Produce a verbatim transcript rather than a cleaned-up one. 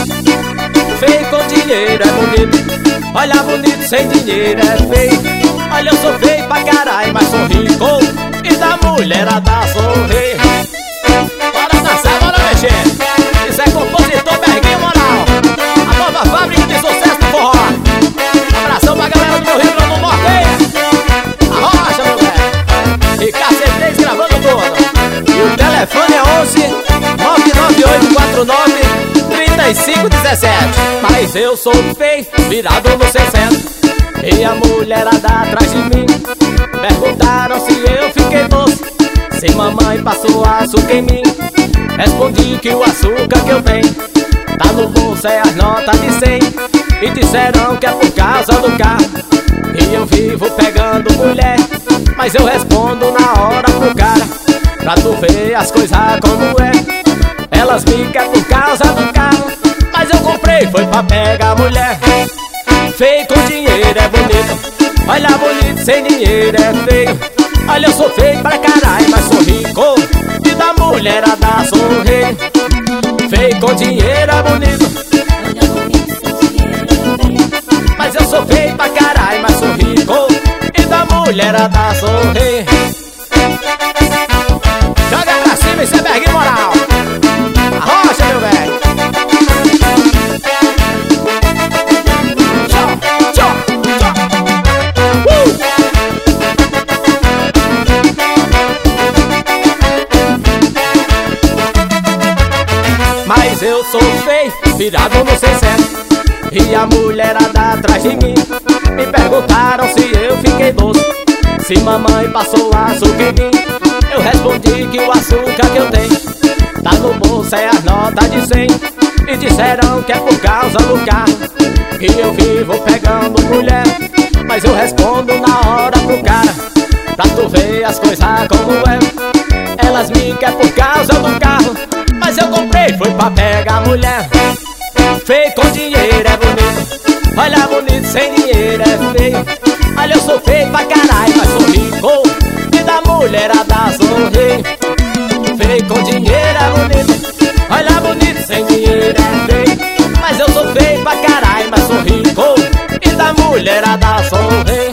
Feio com dinheiro é bonito, olha bonito sem dinheiro é feio. Olha eu sou feio pra caralho, mas sou rico, e da mulherada sou rei. Bora dançar, bora mexer. Isso é compositor Berguinho Moral, a nova fábrica de sucesso do forró. Abração pra galera do meu Rio Grande do Norte. Arrocha, meu velho. E K C três gravando tudo. E o telefone é onze nove nove oito quatro nove três cinco um sete. Mas eu sou feio, virado no sessenta, e a mulherada atrás de mim perguntaram se eu fiquei doce, se mamãe passou açúcar em mim. Respondi que o açúcar que eu tenho tá no bolso, é as notas de cem. E disseram que é por causa do carro, e eu vivo pegando mulher. Mas eu respondo na hora pro cara, pra tu ver as coisas como é. Elas me querem por causa do carro, mas eu comprei foi pra pegar mulher. Feio com dinheiro é bonito, olha bonito sem dinheiro é feio. Olha eu sou feio pra caralho, mas sou rico, e da mulherada sou rei. Feio com dinheiro é bonito, mas eu sou feio pra caralho, mas sou rico, e da mulherada sou rei. Joga pra cima e cê Berguinho Moral. Arrocha, meu velho. Tchau, tchau, tchau. Uh! Mas eu sou feio, virado no sessenta, e a mulherada atrás de mim me perguntaram se eu fiquei doce, se mamãe passou açúcar em mim. Eu respondi que o açúcar que eu tenho tá no bolso, é as notas de cem. E disseram que é por causa do carro, que eu vivo pegando mulher. Mas eu respondo na hora pro cara, pra tu ver as coisas como é. Elas me querem por causa do carro, mas eu comprei foi pra pegar mulher. Feio com dinheiro é bonito, olha bonito sem dinheiro é feio. Olha eu sou feio pra caralho, mas sou rico, e da mulherada sou rei. Feio com dinheiro é bonito, olha bonito sem dinheiro é feio. Mas eu sou feio pra caralho, mas sou rico, e da mulherada sou rei.